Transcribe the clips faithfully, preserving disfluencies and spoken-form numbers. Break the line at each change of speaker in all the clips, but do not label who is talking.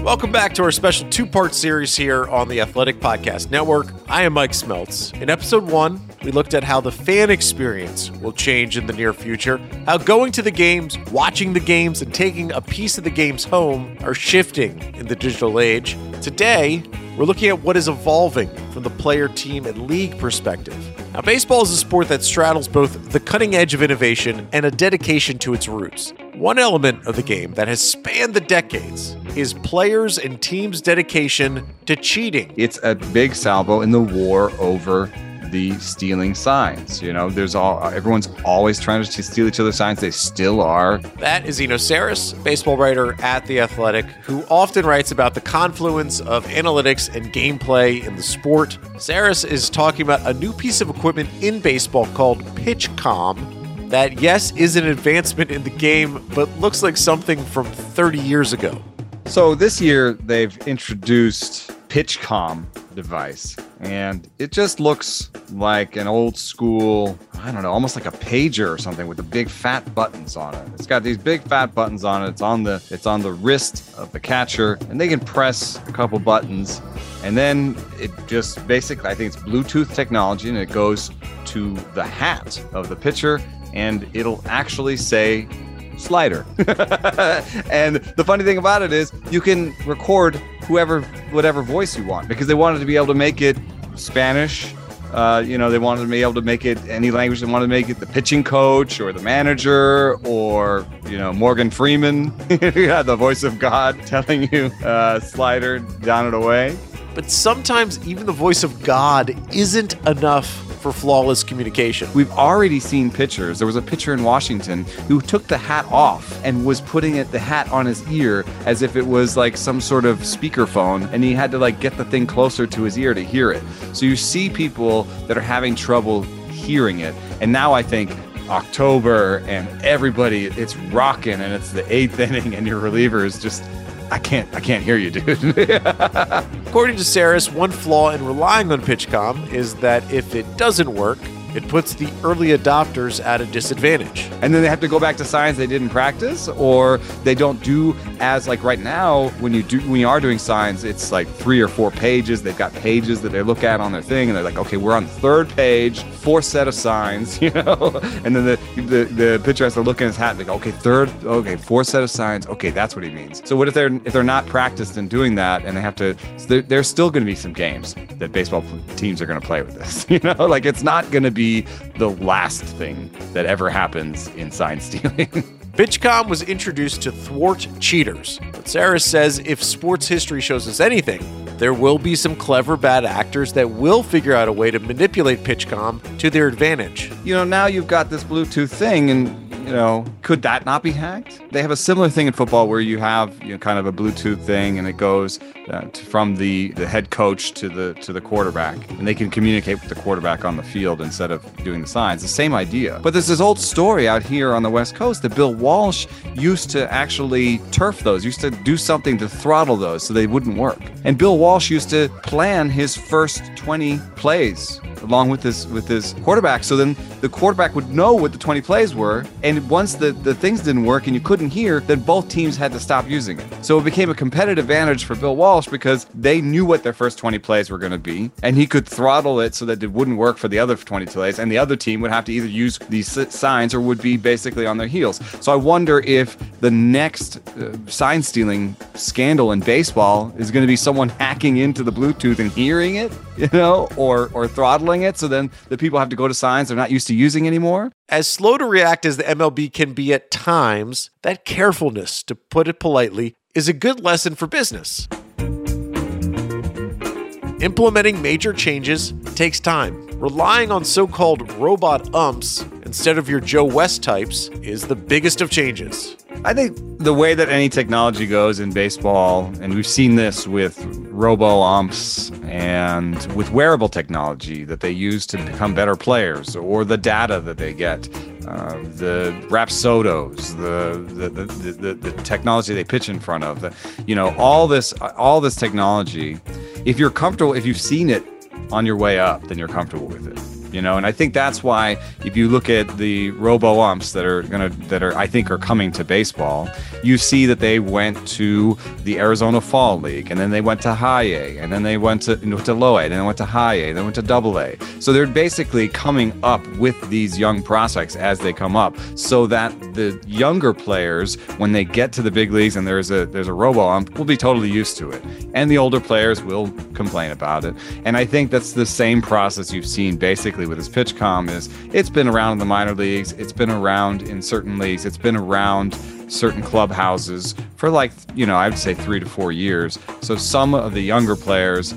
Welcome back to our special two-part series here on the Athletic Podcast Network. I am Mike Smeltz. In episode one, we looked at how the fan experience will change in the near future, how going to the games, watching the games, and taking a piece of the games home are shifting in the digital age. Today, we're looking at what is evolving from the player, team, and league perspective. Now, baseball is a sport that straddles both the cutting edge of innovation and a dedication to its roots. One element of the game that has spanned the decades is players and teams' dedication to cheating.
It's a big salvo in the war over the stealing signs. You know, there's all everyone's always trying to steal each other's signs. They still are.
That is Eno Sarris, baseball writer at The Athletic, who often writes about the confluence of analytics and gameplay in the sport. Sarris is talking about a new piece of equipment in baseball called PitchCom that, yes, is an advancement in the game, but looks like something from thirty years ago.
So this year, they've introduced PitchCom device, and it just looks like an old school, I don't know, almost like a pager or something with the big fat buttons on it. It's got these big fat buttons on it. It's on the it's on the wrist of the catcher, and they can press a couple buttons, and then it just basically, I think it's Bluetooth technology, and it goes to the hat of the pitcher, and it'll actually say slider. And the funny thing about it is you can record whoever, whatever voice you want, because they wanted to be able to make it Spanish. Uh, you know, they wanted to be able to make it any language. They wanted to make it the pitching coach or the manager or, you know, Morgan Freeman, yeah, the voice of God telling you uh, slider, down and away.
But sometimes even the voice of God isn't enough for flawless communication.
We've already seen pitchers. There was a pitcher in Washington who took the hat off and was putting it, the hat on his ear as if it was like some sort of speakerphone, and he had to like get the thing closer to his ear to hear it. So you see people that are having trouble hearing it. And now I think October and everybody, it's rocking and it's the eighth inning and your reliever is just, I can't, I can't hear you, dude.
According to Sarris, one flaw in relying on PitchCom is that if it doesn't work, it puts the early adopters at a disadvantage.
And then they have to go back to signs they didn't practice, or they don't do as, like right now, when you do when you are doing signs, it's like three or four pages. They've got pages that they look at on their thing, and they're like, okay, we're on the third page, fourth set of signs, you know? And then the, the, the pitcher has to look in his hat and they go, okay, third, okay, fourth set of signs, okay, that's what he means. So what if they're if they're not practiced in doing that, and they have to, so there, there's still going to be some games that baseball teams are going to play with this, you know? Like, it's not going to be be the last thing that ever happens in sign stealing.
PitchCom was introduced to thwart cheaters, but Sarris says if sports history shows us anything, there will be some clever bad actors that will figure out a way to manipulate PitchCom to their advantage.
You know, now you've got this Bluetooth thing, and you know, could that not be hacked? They have a similar thing in football where you have, you know, kind of a Bluetooth thing, and it goes uh, to, from the, the head coach to the to the quarterback, and they can communicate with the quarterback on the field instead of doing the signs. The same idea. But there's this old story out here on the West Coast that Bill Walsh used to actually turf those, used to do something to throttle those so they wouldn't work. And Bill Walsh used to plan his first twenty plays along with his with his quarterback, so then the quarterback would know what the twenty plays were, and once the, the things didn't work and you couldn't hear, then both teams had to stop using it. So it became a competitive advantage for Bill Walsh because they knew what their first twenty plays were going to be, and he could throttle it so that it wouldn't work for the other twenty plays, and the other team would have to either use these signs or would be basically on their heels. So I wonder if the next uh, sign stealing scandal in baseball is going to be someone hacking into the Bluetooth and hearing it, you know, or or throttling it, so then the people have to go to signs they're not used to using anymore.
As slow to react as the M L B can be at times, that carefulness, to put it politely, is a good lesson for business. Implementing major changes takes time. Relying on so-called robot umps instead of your Joe West types is the biggest of changes.
I think the way that any technology goes in baseball, and we've seen this with robo-umps and with wearable technology that they use to become better players, or the data that they get, uh, the Rapsodos, the the, the the the technology they pitch in front of, the, you know, all this all this technology. If you're comfortable, if you've seen it on your way up, then you're comfortable with it. you know, and I think that's why if you look at the robo umps that are gonna that are I think are coming to baseball, you see that they went to the Arizona Fall League, and then they went to High A, and then they went to you know, to Low A, and then they went to High A, then went to Double A. So they're basically coming up with these young prospects as they come up, so that the younger players, when they get to the big leagues and there's a there's a robo ump, will be totally used to it, and the older players will complain about it. And I think that's the same process you've seen basically with this PitchCom. Is it's been around in the minor leagues, it's been around in certain leagues, it's been around certain clubhouses for like, you know, I'd say three to four years. So some of the younger players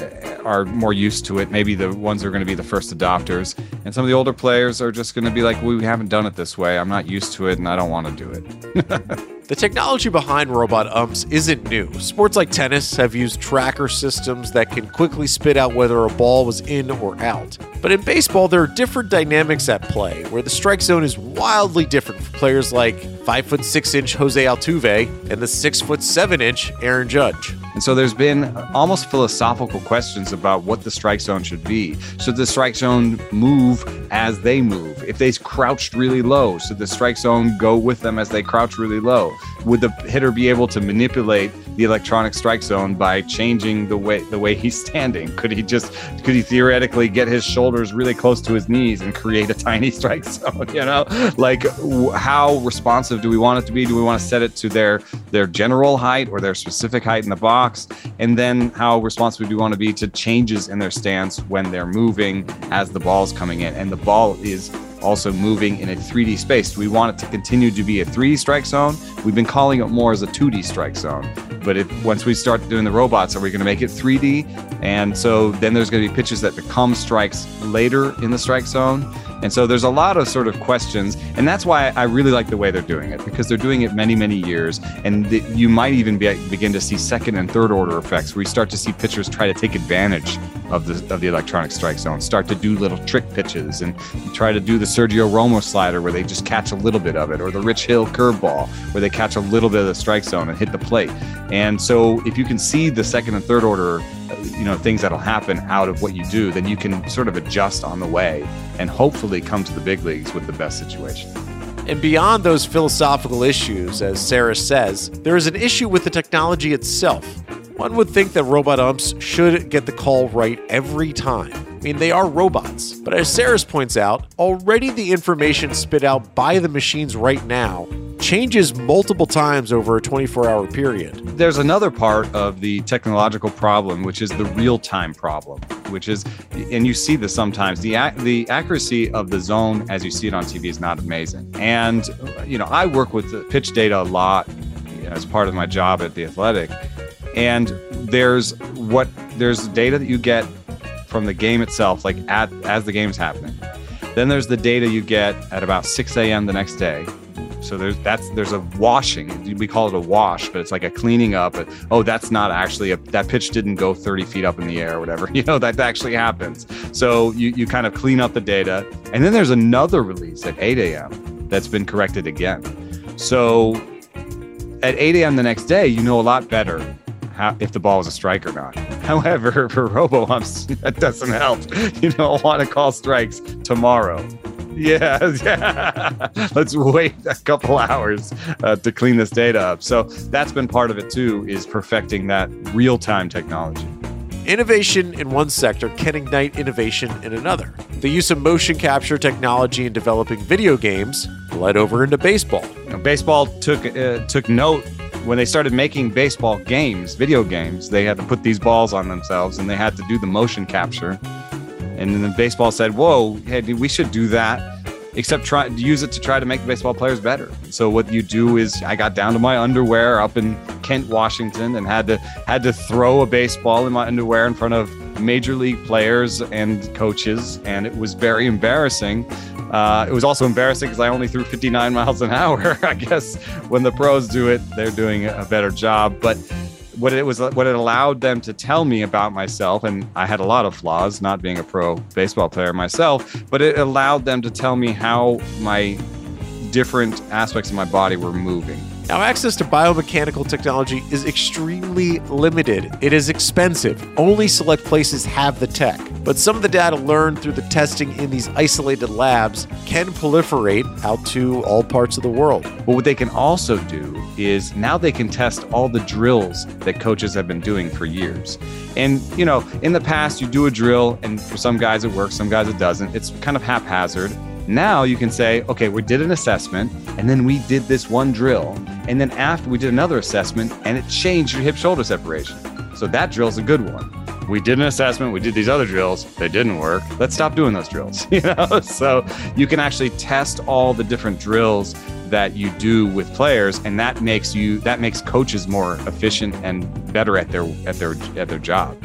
are more used to it. Maybe the ones who are going to be the first adopters. And some of the older players are just going to be like, we haven't done it this way. I'm not used to it and I don't want to do it.
The technology behind robot umps isn't new. Sports like tennis have used tracker systems that can quickly spit out whether a ball was in or out. But in baseball, there are different dynamics at play, where the strike zone is wildly different for players like five foot six inch Jose Altuve and the six foot seven inch Aaron Judge.
And so there's been almost philosophical questions about what the strike zone should be. Should the strike zone move as they move? If they crouched really low, should the strike zone go with them as they crouch really low? Would the hitter be able to manipulate the electronic strike zone by changing the way the way he's standing? Could he just could he theoretically get his shoulders really close to his knees and create a tiny strike zone? You know, like w- how responsive do we want it to be? Do we want to set it to their their general height or their specific height in the box? And then how responsive do we want to be to changes in their stance when they're moving as the ball's coming in and the ball is also moving in a three D space? Do we want it to continue to be a three D strike zone? We've been calling it more as a two D strike zone. But if once we start doing the robots, are we going to make it three D? And so then there's going to be pitches that become strikes later in the strike zone. And so there's a lot of sort of questions. And that's why I really like the way they're doing it, because they're doing it many, many years. And the, you might even be, begin to see second and third order effects where you start to see pitchers try to take advantage of the of the electronic strike zone, start to do little trick pitches and try to do the Sergio Romo slider where they just catch a little bit of it, or the Rich Hill curveball where they catch a little bit of the strike zone and hit the plate. And so if you can see the second and third order, you know, things that'll happen out of what you do, then you can sort of adjust on the way and hopefully come to the big leagues with the best situation.
And beyond those philosophical issues, as Sarah says, there is an issue with the technology itself. One would think that robot umps should get the call right every time. I mean, they are robots. But as Sarah points out, already the information spit out by the machines right now changes multiple times over a twenty-four hour period.
There's another part of the technological problem, which is the real-time problem, which is, and you see this sometimes, the ac- the accuracy of the zone as you see it on T V is not amazing. And, you know, I work with the pitch data a lot, you know, as part of my job at The Athletic. And there's what there's data that you get from the game itself, like at as the game's happening. Then there's the data you get at about six a.m. the next day. So there's that's there's a washing. We call it a wash, but it's like a cleaning up. But, oh, that's not actually a that pitch didn't go thirty feet up in the air or whatever. You know, that actually happens. So you you kind of clean up the data, and then there's another release at eight a.m. that's been corrected again. So at eight a.m. the next day, you know a lot better how, if the ball was a strike or not. However, for robo-umps, that doesn't help. You don't want to call strikes tomorrow. Yeah, yeah. Let's wait a couple hours uh, to clean this data up. So that's been part of it too, is perfecting that real-time technology.
Innovation in one sector can ignite innovation in another. The use of motion capture technology in developing video games led over into baseball.
You know, baseball took uh, took note when they started making baseball games, video games. They had to put these balls on themselves, and they had to do the motion capture. And then baseball said, "Whoa, hey, we should do that, except try use it to try to make the baseball players better." So what you do is, I got down to my underwear up in Kent, Washington, and had to had to throw a baseball in my underwear in front of major league players and coaches, and it was very embarrassing. Uh, it was also embarrassing because I only threw fifty-nine miles an hour. I guess when the pros do it, they're doing a better job. But what it was, what it allowed them to tell me about myself, and I had a lot of flaws, not being a pro baseball player myself, but it allowed them to tell me how my different aspects of my body were moving.
Now, access to biomechanical technology is extremely limited. It is expensive. Only select places have the tech. But some of the data learned through the testing in these isolated labs can proliferate out to all parts of the world.
But what they can also do is now they can test all the drills that coaches have been doing for years. And, you know, in the past, you do a drill, and for some guys it works, some guys it doesn't. It's kind of haphazard. Now you can say, okay, we did an assessment, and then we did this one drill, and then after we did another assessment, and it changed your hip-shoulder separation. So that drill's a good one. We did an assessment, we did these other drills, they didn't work. Let's stop doing those drills. You know, so you can actually test all the different drills that you do with players, and that makes you that makes coaches more efficient and better at their at their at their job.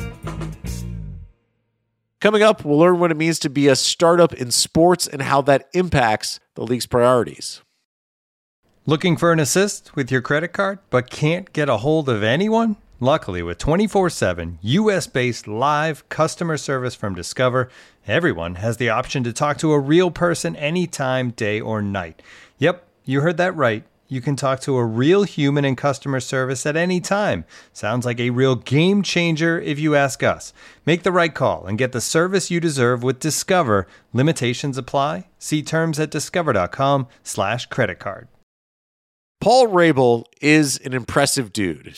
Coming up, we'll learn what it means to be a startup in sports and how that impacts the league's priorities.
Looking for an assist with your credit card, but can't get a hold of anyone? Luckily, with twenty-four seven U S-based live customer service from Discover, everyone has the option to talk to a real person anytime, day or night. Yep, you heard that right. You can talk to a real human in customer service at any time. Sounds like a real game changer if you ask us. Make the right call and get the service you deserve with Discover. Limitations apply. See terms at discover.com slash credit card.
Paul Rabil is an impressive dude.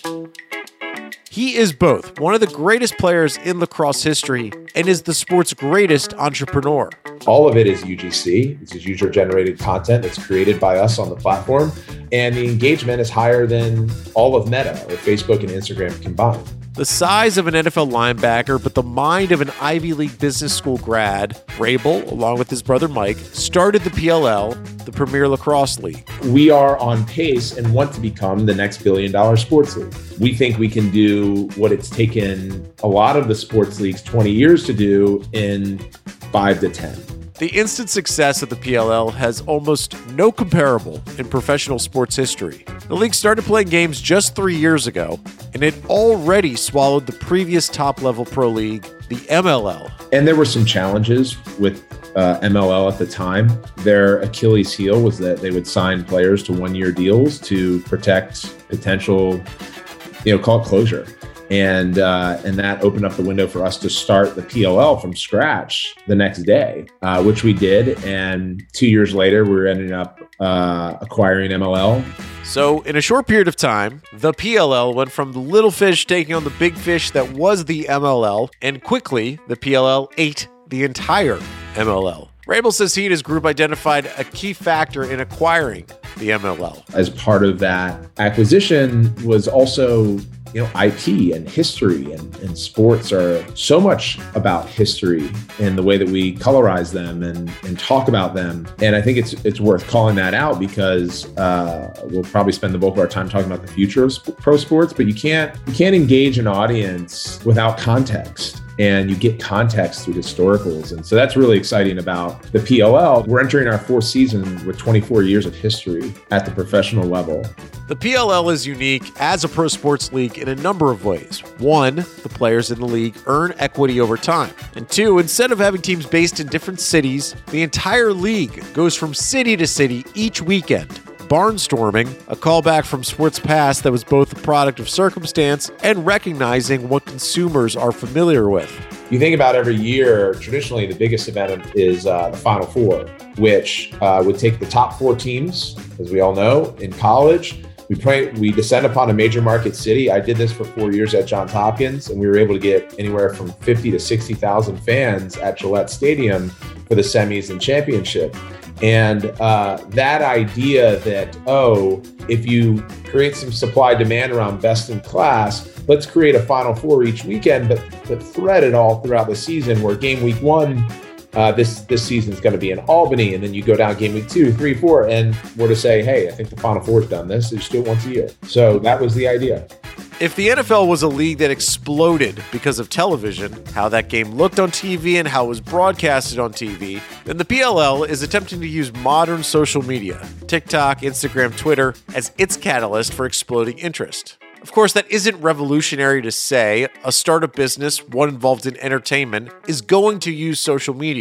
He is both one of the greatest players in lacrosse history and is the sport's greatest entrepreneur.
All of it is U G C. This is user-generated content that's created by us on the platform. And the engagement is higher than all of Meta or Facebook and Instagram combined.
The size of an N F L linebacker, but the mind of an Ivy League business school grad, Rabil, along with his brother Mike, started the P L L, the Premier Lacrosse League.
We are on pace and want to become the next billion-dollar sports league. We think we can do what it's taken a lot of the sports leagues twenty years to do in five to ten.
The instant success of the P L L has almost no comparable in professional sports history. The league started playing games just three years ago, and it already swallowed the previous top-level pro league, the M L L.
And there were some challenges with uh, M L L at the time. Their Achilles heel was that they would sign players to one-year deals to protect potential, you know, call it closure. And uh, and that opened up the window for us to start the P L L from scratch the next day, uh, which we did. And two years later, we were ending up uh, acquiring M L L.
So in a short period of time, the P L L went from the little fish taking on the big fish that was the M L L, and quickly the P L L ate the entire M L L. Rabil says he and his group identified a key factor in acquiring the M L L.
As part of that acquisition was also, you know, I P and history, and, and sports are so much about history and the way that we colorize them and, and talk about them. And I think it's it's worth calling that out because uh, we'll probably spend the bulk of our time talking about the future of sp- pro sports, but you can't you can't engage an audience without context. And you get context through historicals. And so that's really exciting about the P L L. We're entering our fourth season with twenty-four years of history at the professional level.
The P L L is unique as a pro sports league in a number of ways. One, the players in the league earn equity over time. And two, instead of having teams based in different cities, the entire league goes from city to city each weekend. Barnstorming, a callback from sports past that was both a product of circumstance and recognizing what consumers are familiar with.
You think about every year, traditionally the biggest event is uh, the Final Four, which uh, would take the top four teams, as we all know, in college. We pray, we descend upon a major market city. I did this for four years at Johns Hopkins, and we were able to get anywhere from fifty to sixty thousand fans at Gillette Stadium for the semis and championship. And uh, that idea that, oh, if you create some supply demand around best in class, let's create a Final Four each weekend, but, but thread it all throughout the season where game week one, uh, this, this season is going to be in Albany. And then you go down game week two, three, four, and we're to say, hey, I think the Final Four's done this. They just do it once a year. So that was the idea.
If the N F L was a league that exploded because of television, how that game looked on T V and how it was broadcasted on T V, then the P L L is attempting to use modern social media, TikTok, Instagram, Twitter, as its catalyst for exploding interest. Of course, that isn't revolutionary to say. A startup business, one involved in entertainment, is going to use social media.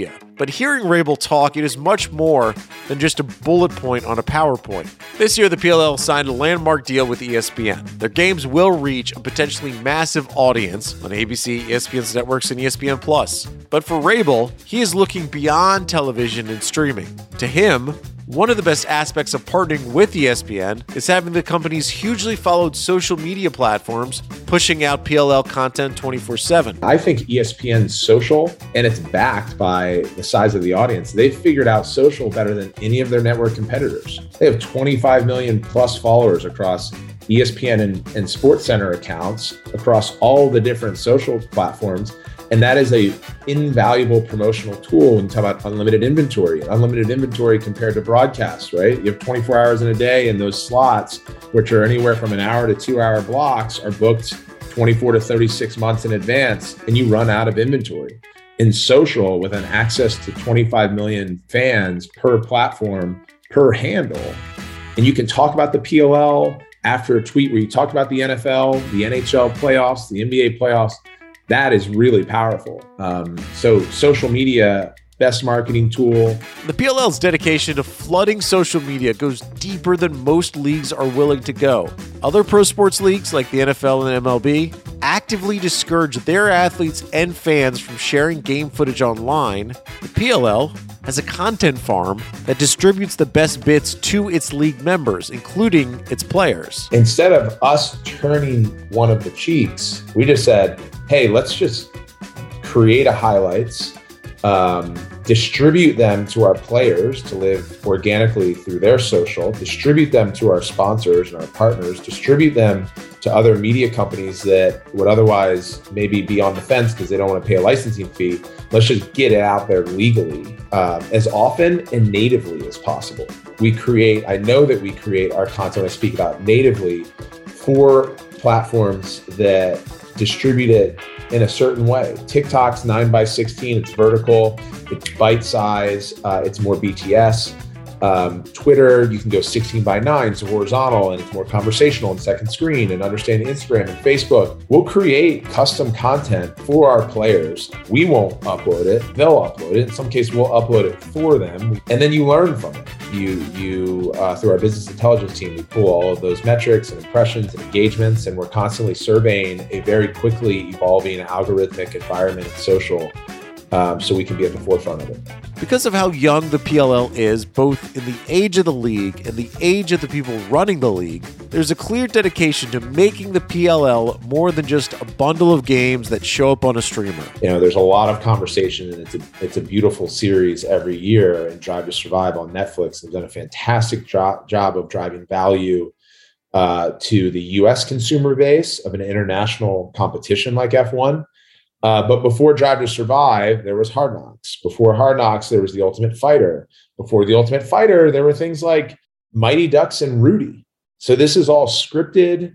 But hearing Rabel talk, it is much more than just a bullet point on a PowerPoint. This year, the P L L signed a landmark deal with E S P N. Their games will reach a potentially massive audience on A B C, E S P N's networks, and E S P N Plus. But for Rabel, he is looking beyond television and streaming. To him, one of the best aspects of partnering with E S P N is having the company's hugely followed social media platforms pushing out P L L content twenty-four seven.
I think E S P N's social, and it's backed by the size of the audience. They've figured out social better than any of their network competitors. They have twenty-five million plus followers across E S P N and, and SportsCenter accounts across all the different social platforms. And that is a invaluable promotional tool when you talk about unlimited inventory. Unlimited inventory compared to broadcast, right? You have twenty-four hours in a day, and those slots, which are anywhere from an hour to two hour blocks, are booked twenty-four to thirty-six months in advance, and you run out of inventory. In social, with an access to twenty-five million fans per platform, per handle, and you can talk about the P L L after a tweet where you talk about the N F L, the N H L playoffs, the N B A playoffs. That is really powerful. Um, so social media, best marketing tool.
The P L L's dedication to flooding social media goes deeper than most leagues are willing to go. Other pro sports leagues like the N F L and M L B actively discourage their athletes and fans from sharing game footage online. The P L L has a content farm that distributes the best bits to its league members, including its players.
Instead of us turning one of the cheeks, we just said, hey, let's just create a highlights, um, distribute them to our players to live organically through their social, distribute them to our sponsors and our partners, distribute them to other media companies that would otherwise maybe be on the fence because they don't want to pay a licensing fee. Let's just get it out there legally um, as often and natively as possible. We create, I know that we create our content I speak about natively for platforms that distribute it in a certain way. TikTok's nine by sixteen, it's vertical, it's bite size, uh, it's more B T S. Um, Twitter, you can go sixteen by nine, so horizontal, and it's more conversational and second screen, and understand Instagram and Facebook. We'll create custom content for our players. We won't upload it, they'll upload it. In some cases, we'll upload it for them, and then you learn from it. You, you uh, through our business intelligence team, we pull all of those metrics and impressions and engagements, and we're constantly surveying a very quickly evolving algorithmic environment and social, um, so we can be at the forefront of it.
Because of how young the P L L is, both in the age of the league and the age of the people running the league, there's a clear dedication to making the P L L more than just a bundle of games that show up on a streamer.
You know, there's a lot of conversation, and it's a, it's a beautiful series every year. And Drive to Survive on Netflix has done a fantastic jo- job of driving value uh, to the U S consumer base of an international competition like F one. Uh, but before Drive to Survive, there was Hard Knocks. Before Hard Knocks, there was The Ultimate Fighter. Before The Ultimate Fighter, there were things like Mighty Ducks and Rudy. So this is all scripted,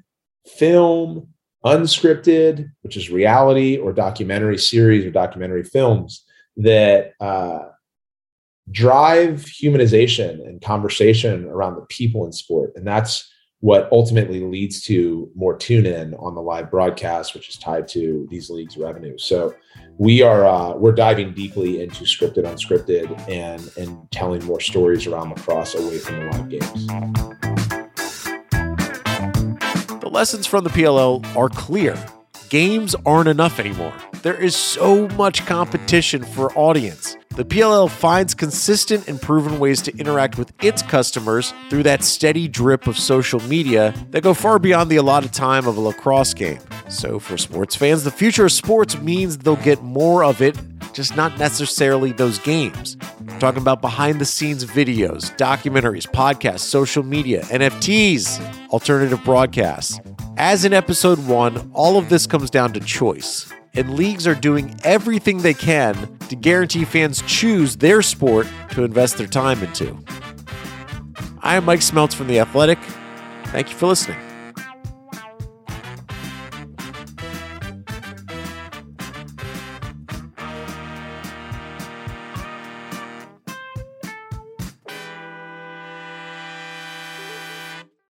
film, unscripted, which is reality or documentary series or documentary films that uh, drive humanization and conversation around the people in sport. And that's what ultimately leads to more tune-in on the live broadcast, which is tied to these leagues' revenue. So we are uh, we're diving deeply into scripted, unscripted, and and telling more stories around lacrosse away from the live games.
The lessons from the P L L are clear. Games aren't enough anymore. There is so much competition for audience. The P L L finds consistent and proven ways to interact with its customers through that steady drip of social media that go far beyond the allotted time of a lacrosse game. So for sports fans, the future of sports means they'll get more of it, just not necessarily those games. We're talking about behind-the-scenes videos, documentaries, podcasts, social media, N F Ts, alternative broadcasts. As in episode one, all of this comes down to choice. And leagues are doing everything they can to guarantee fans choose their sport to invest their time into. I am Mike Smeltz from The Athletic. Thank you for listening.